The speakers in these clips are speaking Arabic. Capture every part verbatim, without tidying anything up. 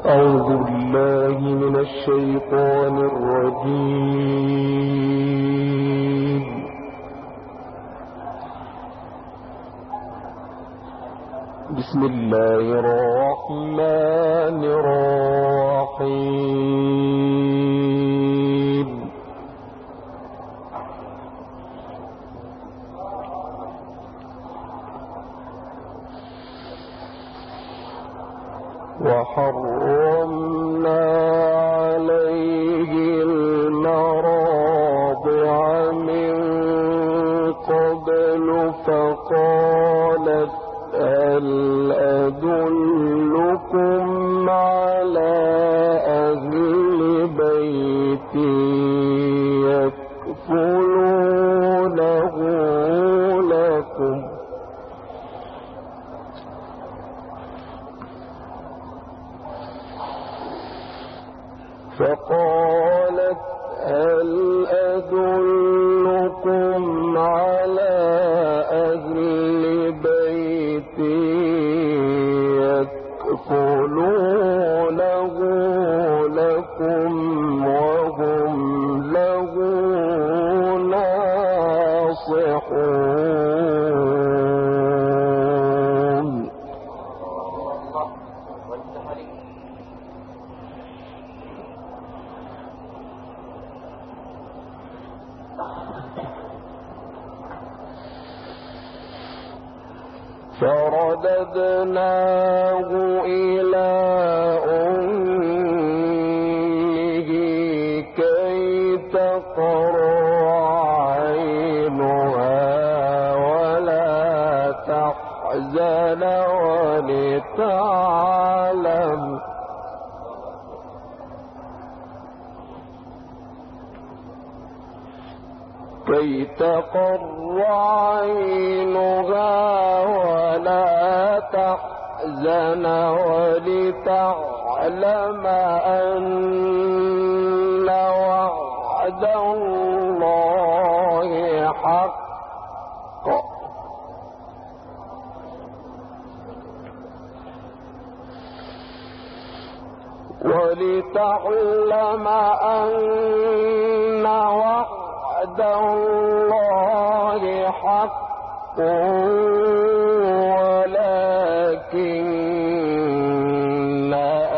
أعوذ بالله من الشيطان الرجيم. بسم الله الرحمن الرحيم. وحرمنا عليه المراضع من قبل فقالت هل أدلكم على أهل بيت يكفلونه لكم فقالت هل أدلكم على أهل بيت يكفلونه لكم وهم له ناصحون. فرددناه إلى أمه كي تقر عينها ولا تحزن ولتعلم كي تقر عينها ولا تحزن ولتعلم أن وعد الله حق ولتعلم أن وعد الله حق ولكن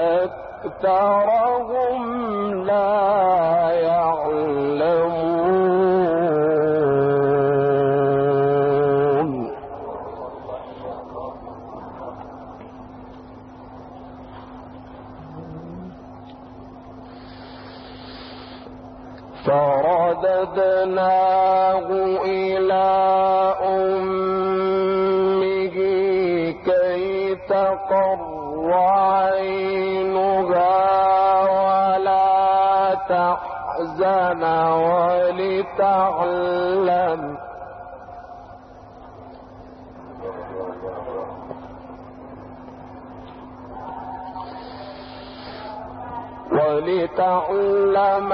أكثرهم لا يعلمون. فرددناه إلى أمه كي تقر عينها ولا تحزن ولتعلم ولتعلم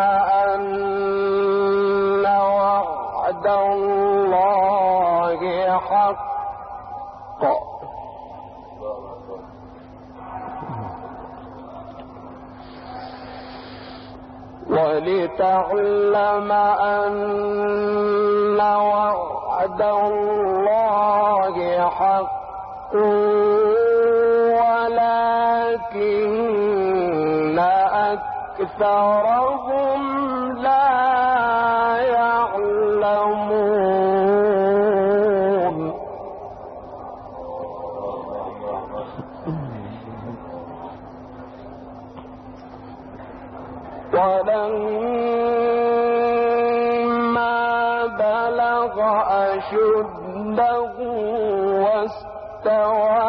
أن وعد الله حق ولتعلم أن وعد الله حق ولكن أكثرهم لا يعلمون. ولما بلغ أشده واستوى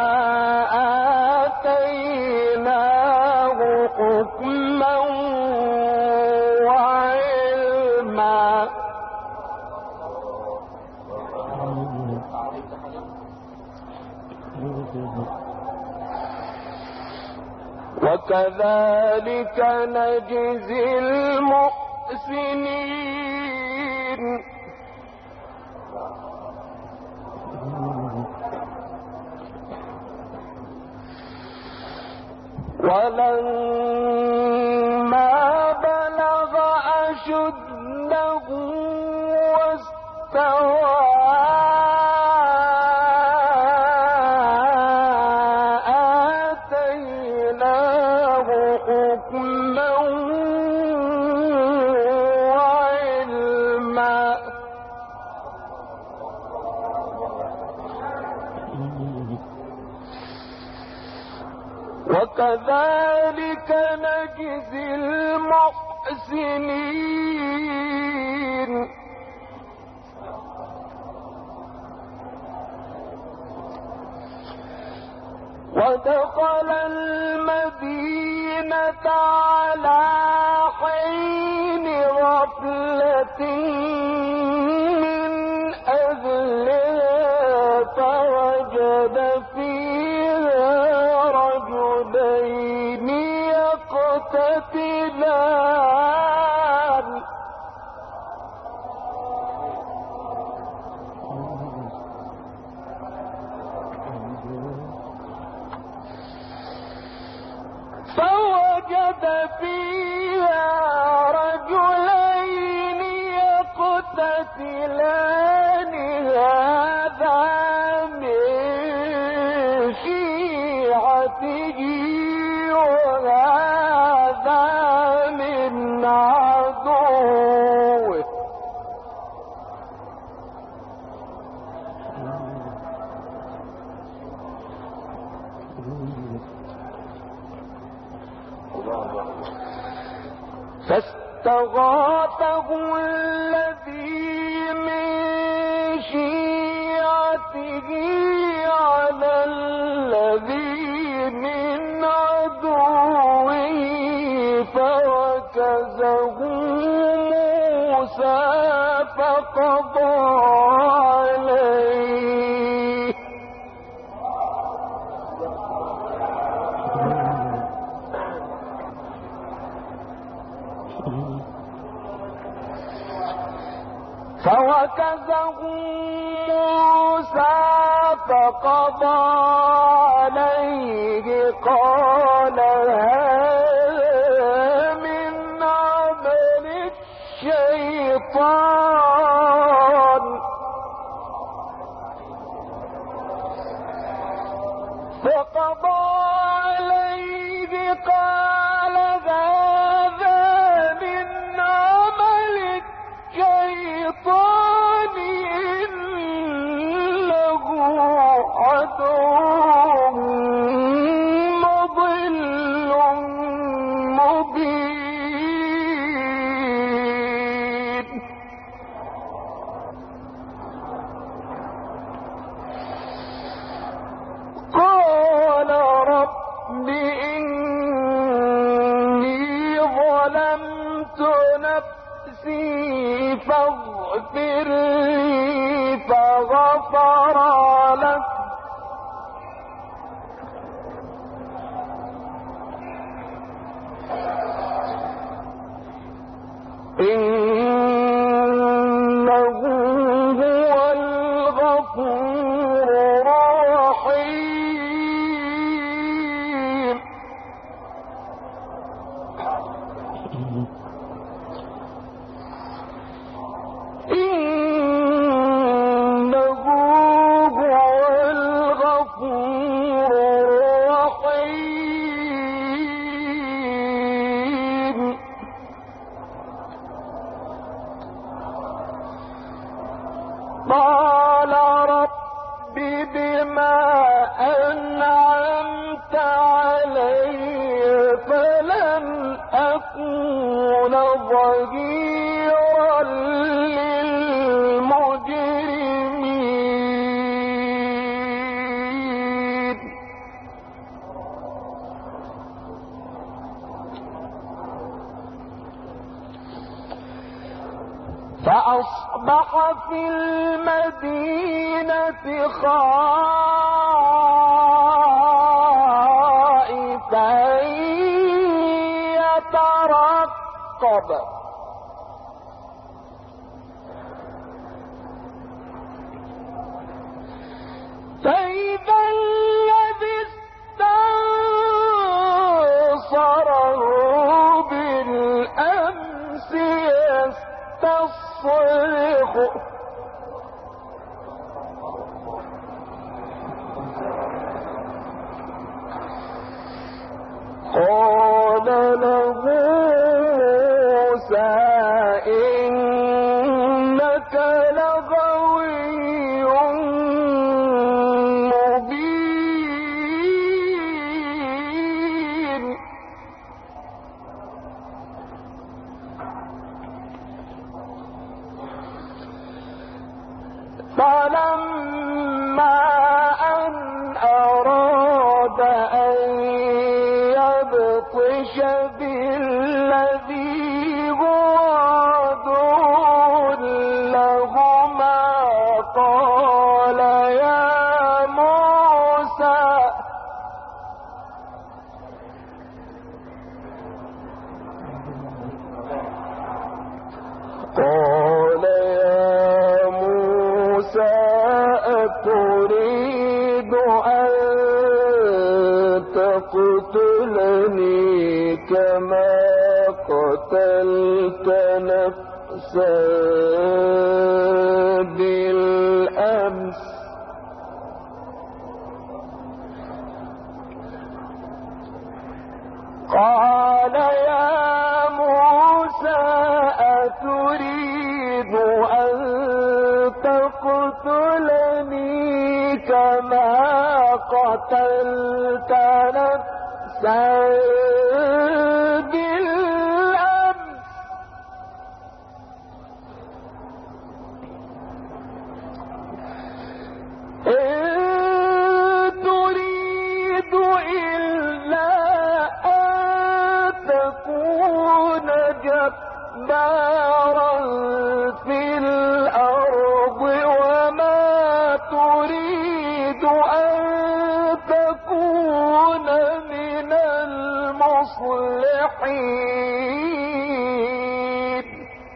آتيناه حكما وعلما وكذلك نجزي المحسنين. ولما بلغ أشده واستوى آتيناه حكما وعلما وكذلك نجزي المحسنين ودخل المدينة على حين غفلة من أهلها فوجد فيها رجلين يقتتلان فوجد فيها رجلين يقتتلان هذا من شيعته وهذا من عدوه فاستغاثه الذي من شيعته على الذي من عدوه فركزه موسى فقضى عليه فوكزه موسى فقضى عليه قال هذا من عمل الشيطان فقضى عليه قال هذا من عمل الشيطان إنه عدو مضل مبين قال رب إني ظلمت نفسي فاغفر لي فغفر له إنه هو الغفور الرحيم إنه هو الغفور الرحيم قال رب بما أنعمت علي فلن أكون ظهيرا للمجرمين فأصبح في المدينة خائفا يترقب فإذا الذي استنصره يصرخ قال له موسى إنك لغوي مبين فلما أن أراد أن يبطش بالذي هو عدو لهما قال يا موسى قال يا موسى أتريد أن تقتلني كما قتلت نفسا بالأمس قال يا موسى أتريد أن تقتلني كما قتلت نفسا بالأمس إن تريد إلا أن تكون جبارا في الأرض وما تريد أن تكون من المصلحين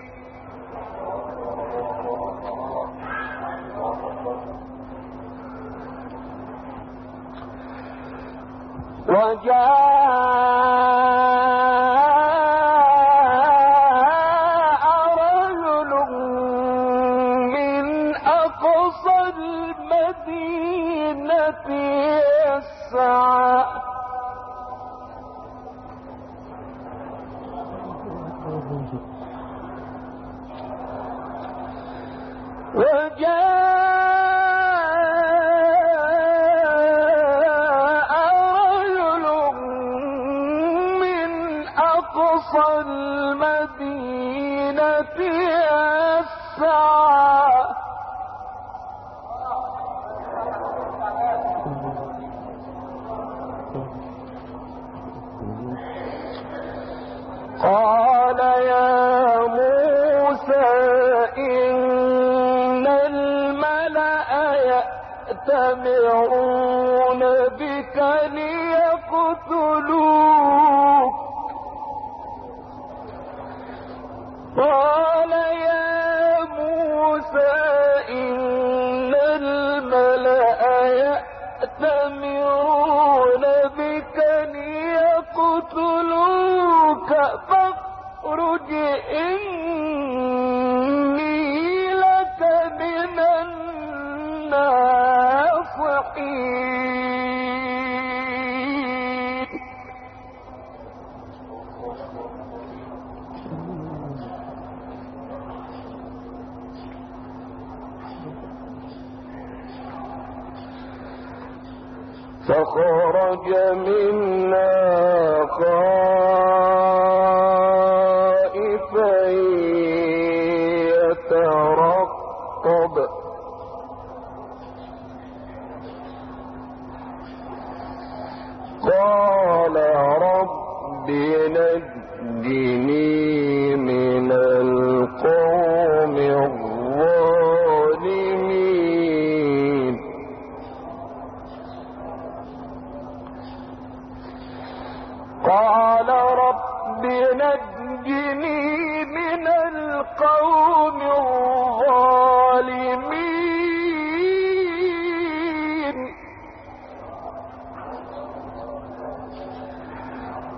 وجاء رجل من أقصى المدينة يسعى وجاء رجل من أقصى المدينة يسعى قال يا موسى إن الملأ يأتمرون بك ليقتلوك قال يا موسى إن الملأ يأتمرون بك ليقتلوك فاخرج إني لك من الناصحين فخرج منا خائفا يترقب قال رب نجني من القوم الظالمين قال رب نجني من القوم الظالمين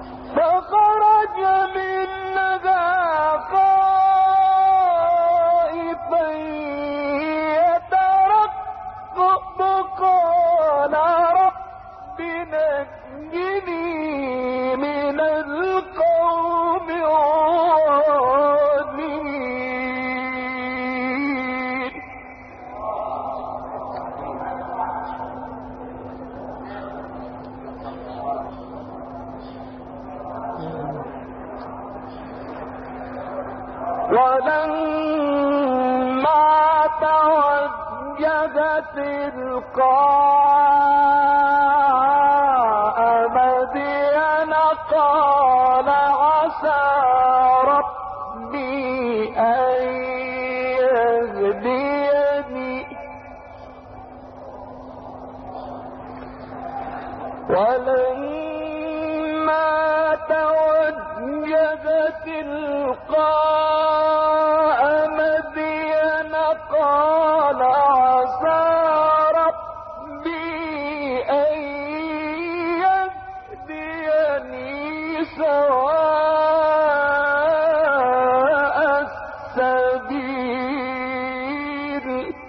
فخرج منها خائفا ولما توجه تلقاء مدين قال عسى ربي أن يهديني ولما توجه تلقاء مدين قال عسى ربي أن يهديني سواء السبيل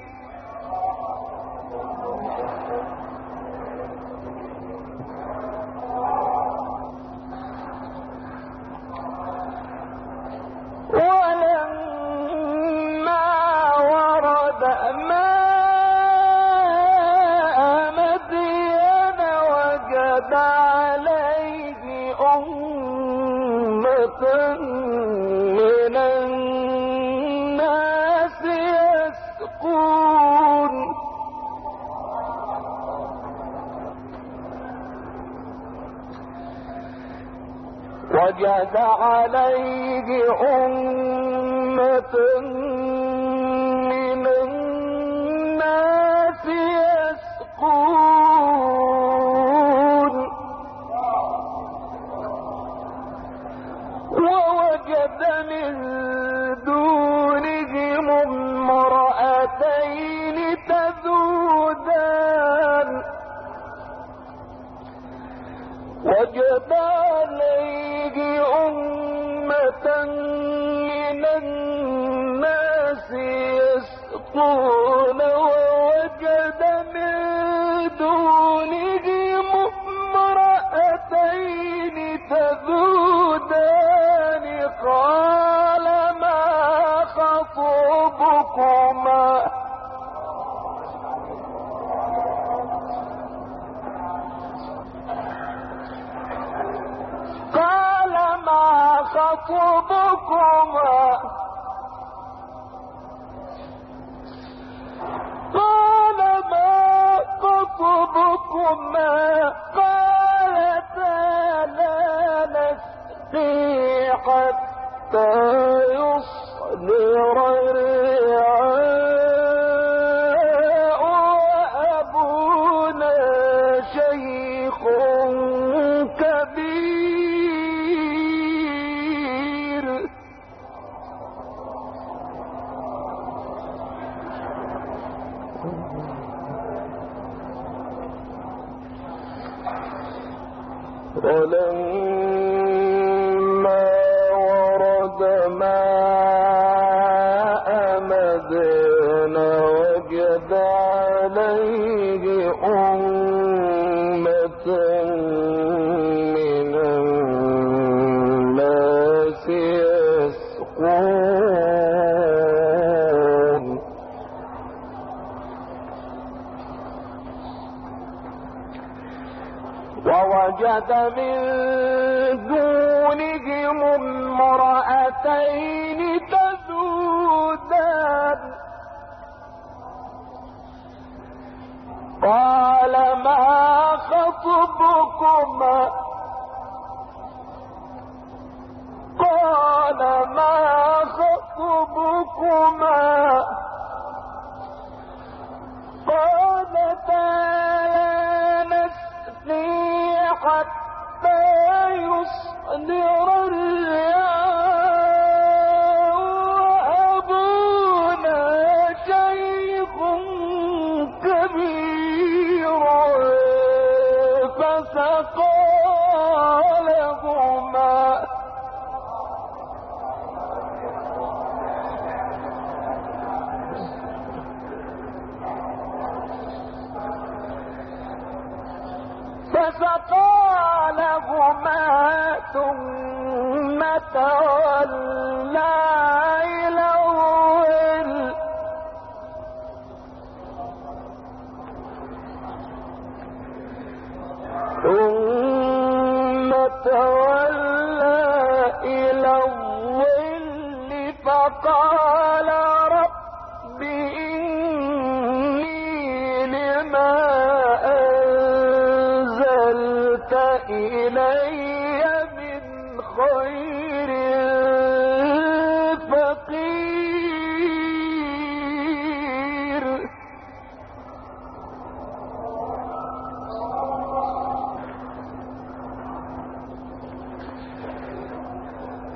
ولما ورد ماء مدين وجد عليه أمة من الناس يسقون وجد عليه أمة من الناس يسقون ووجد من دونهم امرأتين تذودان وجد عليه أمة من الناس يسقون ووجد من دونهم امرأتين تذودان قال ما خطبكما قال ما خطبكما قال ما خطبكما قالتا لا نسقي حتى يصدر الرعاء وأبونا شيخ كبير ولما ورد ماء مدين وجد عليه أمة من الناس يسقون ووجد من دونهم امرأتين تذودان قال ما خطبكما قال ما خطبكما قالتا لا نسقي حتى يصدر الرعاء وأبونا شيخ كبير فسقى لهما فسقى لهما ثم تولى إلى الظل ثم تولى إلى الظل فقال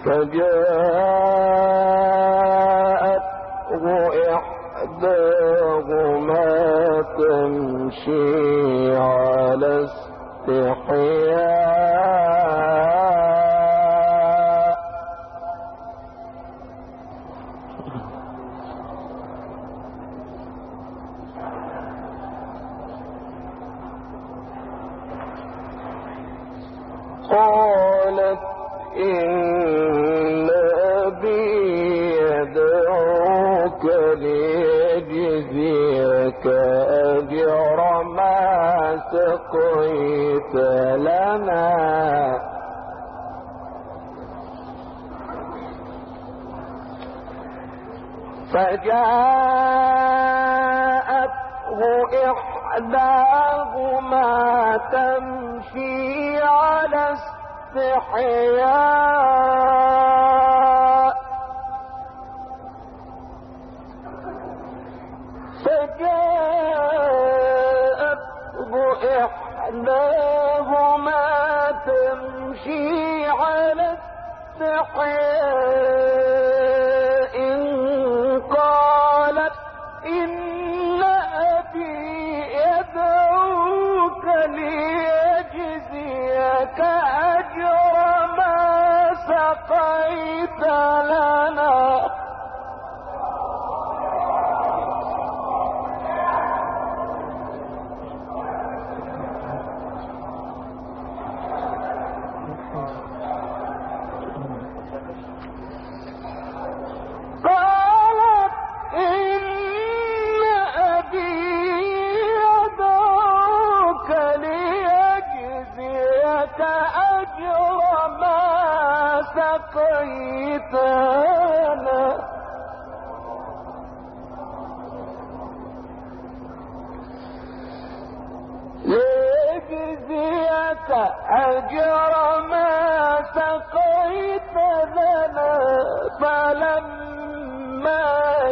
فجاءته إحداهما تمشي على استحياء قالت إن أبي يدعوك ليجزيك أجر ما سقيت لنا فجاءته إحداهما تمشي على استحياء فجاءته إحداهما تمشي على استحياء قالت إن أبي يدعوك ليجزيك أجر ما سقيت لنا سقيتنا ليجزيك أجر ما سقيت لنا فلما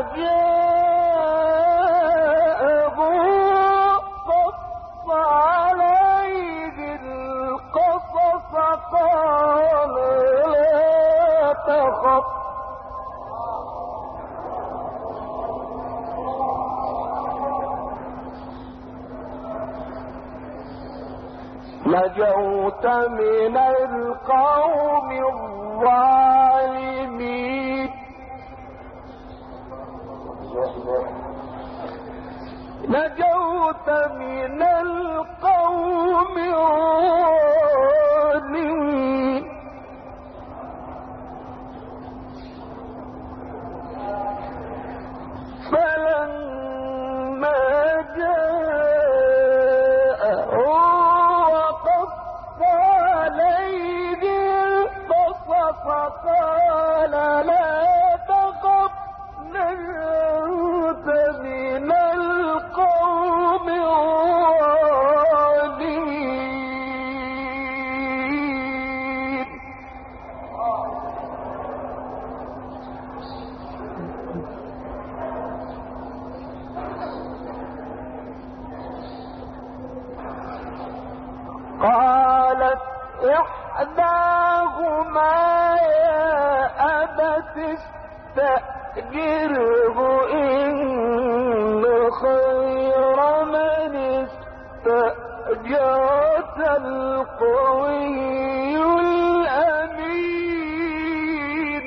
جاءه قص عليه القصص قال تخف نجوت من القوم الظالمين نجوت من القوم الظالمين فلما جاءه وقص عليه القصص قال لا تخف نجوت من القوم الظالمين قالت إحداهما يا أبت استأجره إن خير من استأجرت القوي الأمين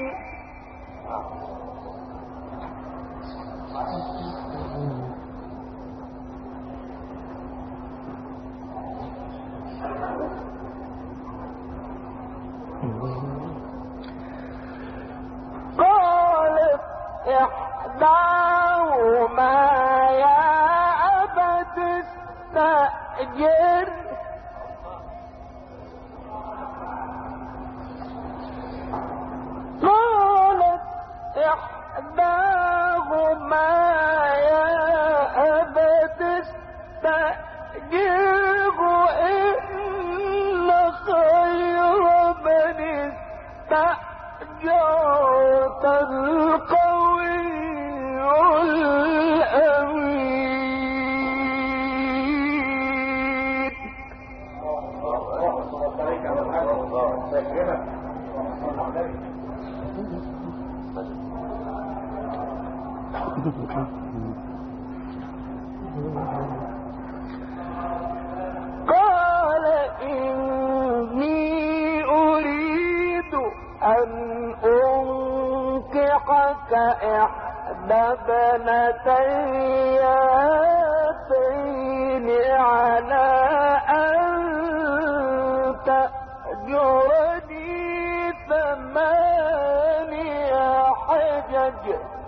قالت إحداهما يا أبت استأجر قالت إحداهما يا أبت استأجره إن خير من استأجرت القوي الأمين قال إني أريد أن أنكحك إحدى ابنتي هاتين على أن تأجرني ثماني حجج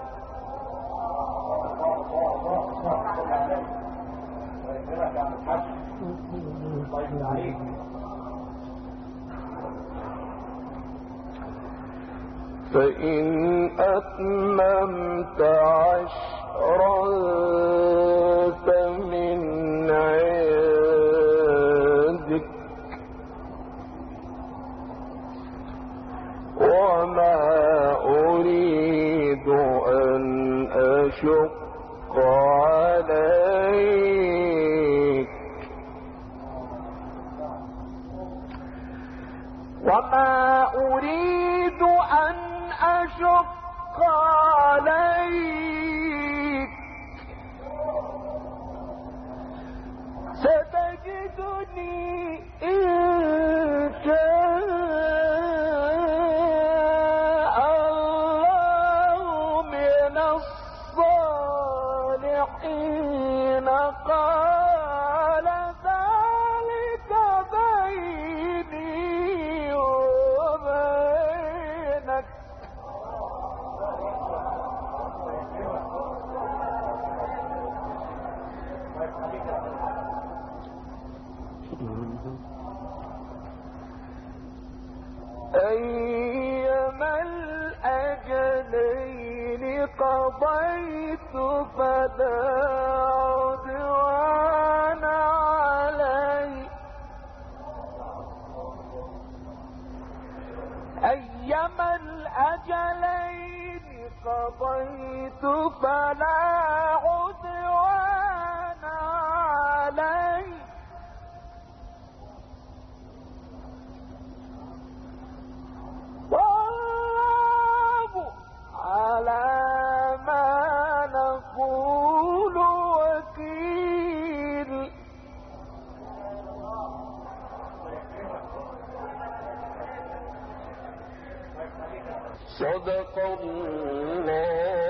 فإن أتممت عشرا فمن عندك وما أريد أن أشق عليك وما أريد أن أشق عليك ستجدني إن شاء الله من الصالحين قال ذلك بيني وبينك أيما الأجلين قضيت فلا عدوان علي أيما الأجلين قضيت فلا عدوان علي والله على ما نقول وكيل صدق الله